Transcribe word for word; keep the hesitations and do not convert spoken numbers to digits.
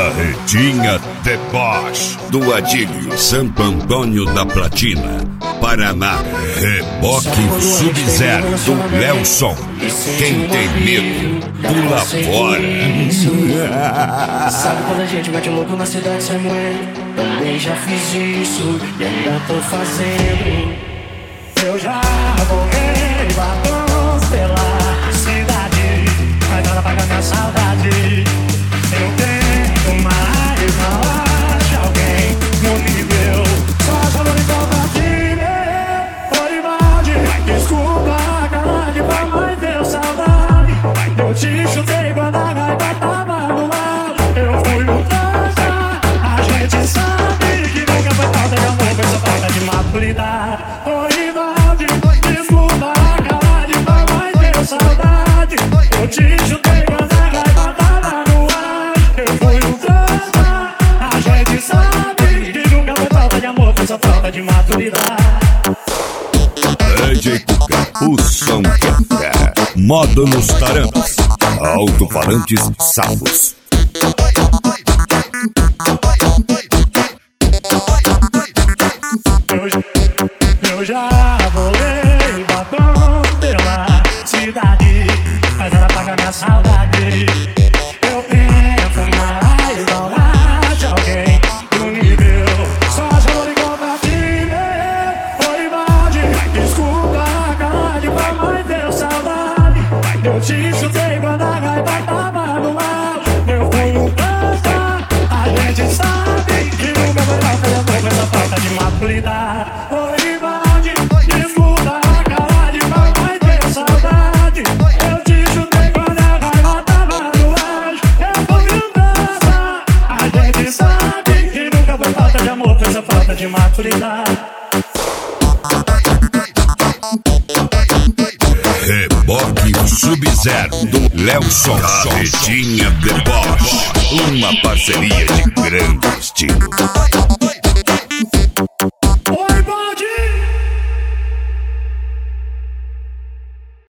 Carretinha Deboche, do Adílio Santo Antônio da Platina, Paraná. Reboque Sub-Zero, do Lelson. Quem tem medo, pula fora. Sabe quando a gente mete louco na cidade sem moer? Também já fiz isso e ainda tô fazendo. Eu já borrei batons pela cidade, mas nada paga minha saudade. Eu tenho uma raiva de alguém no nível, só valor e compartilha. Foi balde, desculpa, caralho, pra mãe deu saudade. Eu te chutei quando a raiva tava no ar. Eu fui o trança, a gente sabe que nunca foi falta de amor, foi só falta de maturidade. Foi balde, desculpa, caralho, pra mãe deu saudade. Eu te chutei quando a raiva tava no ar. Eu fui o trança, a gente sabe que nunca foi falta de amor, foi só falta de maturidade. D J Cuca, o som que é. Modo nos tarampos, alto-falantes salvos. Eu, eu já volei batom pela cidade, mas ela paga minha saudade. Eu penso na raiva de alguém no nível, só amor e compartilha. Foi balde, desculpa, caralho, pra mãe deu saudade. Eu te chutei quando a raiva tava no ar. Eu fui um trança, a gente sabe que nunca foi falta de amor, foi só falta de maturidade. Foi balde, desculpa, caralho, pra mãe deu saudade. Eu te chutei quando a raiva tava no ar. Eu fui um trança, a gente sabe que nunca foi falta de amor, foi só falta de maturidade. Reboque Sub-Zero, do Lelson. Carretinha Deboche, uma parceria de grande estilo.